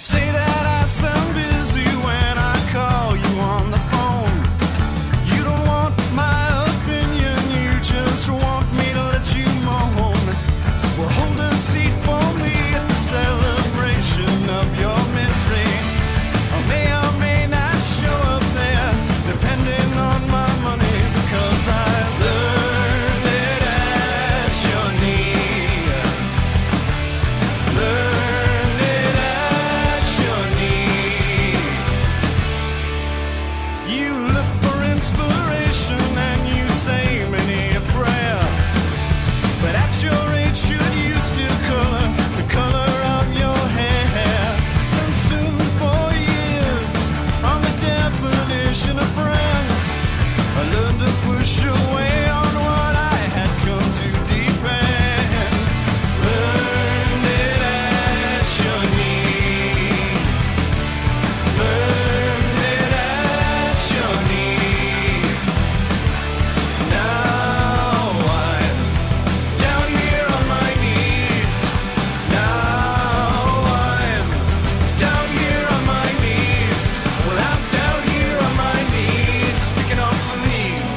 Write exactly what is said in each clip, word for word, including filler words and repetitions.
say that I sound busy when I call you on the phone. You don't want my opinion, you just want me to let you moan. Well, hold a seat for me at the celebration of your misery. I may or may not show up there, depending on my money, because I learned it at your knee. Learned it at your knee. You look for inspiration and you say many a prayer, but at your age should you still color the color of your hair? Consumed for years on the definition of friends, I learned to push away on what I had come to depend. Learned it at your knee. Learned it at your knee. Now I'm down here on my knees. Now I'm down here on my knees. Well, I'm down here on my knees, picking up the leaves.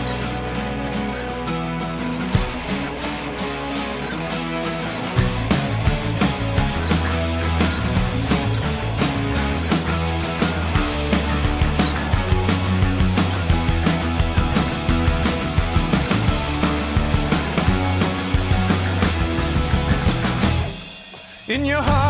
In your heart